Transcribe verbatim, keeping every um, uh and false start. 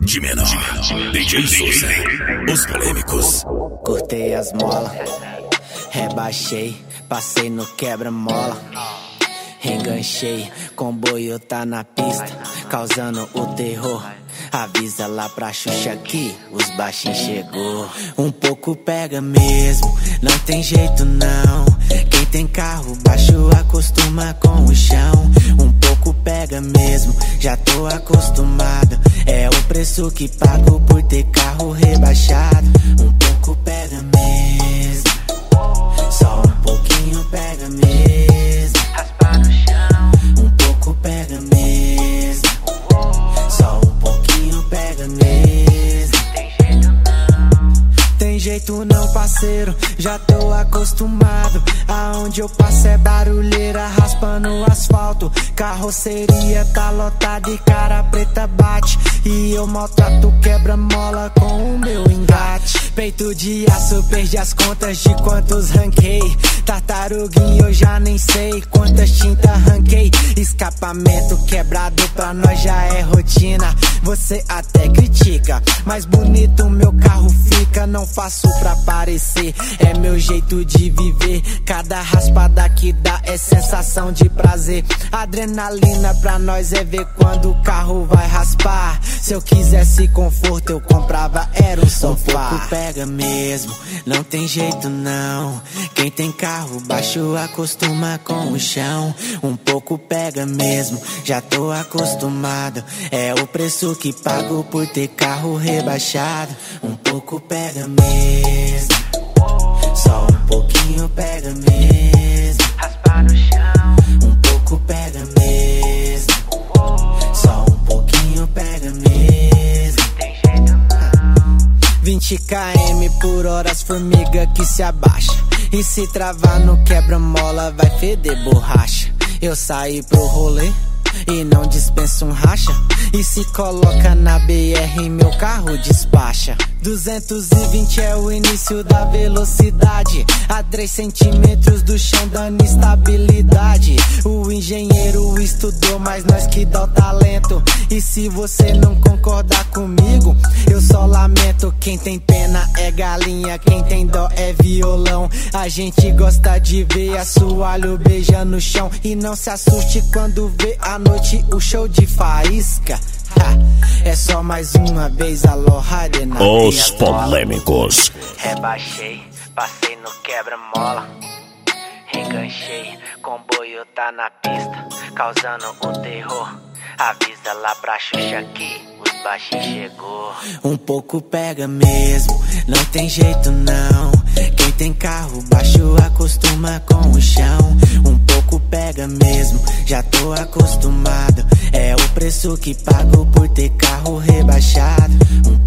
de menor. D J Souza, os polêmicos. Cortei as molas, rebaixei, passei no quebra-mola. Enganchei, comboio tá na pista, causando o terror. Avisa lá pra Xuxa que os baixinhos chegou. Um pouco pega mesmo, não tem jeito não. Quem tem carro baixo acostuma com o chão. Um pouco pega mesmo, já tô acostumado. É o preço que pago por ter carro rebaixado. Um pouco pega mesmo, só um pouquinho pega mesmo. Raspar no chão. Um pouco pega mesmo, só um pouquinho pega mesmo. Tem jeito não, tem jeito não, parceiro, já tô acostumado. Aonde eu passo é barulheira raspando o asfalto. Carroceria tá lotada e cara preta bate. E eu maltrato quebra-mola com o meu engate. Peito de aço, perdi as contas de quantos ranquei. Tartaruguinho eu já nem sei quantas tintas ranquei. Escapamento quebrado pra nós já é rotina. Você até critica, mas bonito meu carro fica. Não faço pra parecer, é meu jeito de viver. Cada raspada que dá é sensação de prazer. Adrenalina pra nós é ver quando o carro vai raspar. Se eu quisesse conforto eu comprava, era um sofá. Um pouco pega mesmo, não tem jeito não. Quem tem carro baixo acostuma com o chão. Um pouco pega mesmo, já tô acostumado. É o preço que pago por ter carro rebaixado. Um pouco pega mesmo, só um pouquinho pega mesmo. Raspar no chão. Um pouco pega mesmo, só um pouquinho pega mesmo. Tem jeito não. vinte quilômetros por hora, as formiga que se abaixa. E se travar no quebra-mola vai feder borracha. Eu saí pro rolê e não dispenso um racha. E se coloca na B R meu carro despacha. Duzentos e vinte é o início da velocidade. A três centímetros do chão dando estabilidade. O engenheiro estudou, mas nós que dá o talento. E se você não concordar comigo, eu só lamento. Quem tem pena é galinha, quem tem dó é violão. A gente gosta de ver assoalho beijando no chão. E não se assuste quando vê à noite o show de faísca. Ha, é só mais uma vez a lorrada na Os polêmicos. Rebaixei, passei no quebra-mola. Enganchei, comboio tá na pista, causando o terror. Avisa lá pra Xuxa que os baixinhos chegou. Um pouco pega mesmo, não tem jeito não. Quem tem carro baixo acostuma com o chão. Um pouco pega mesmo, já tô acostumado. É o preço que pago por ter carro rebaixado. Um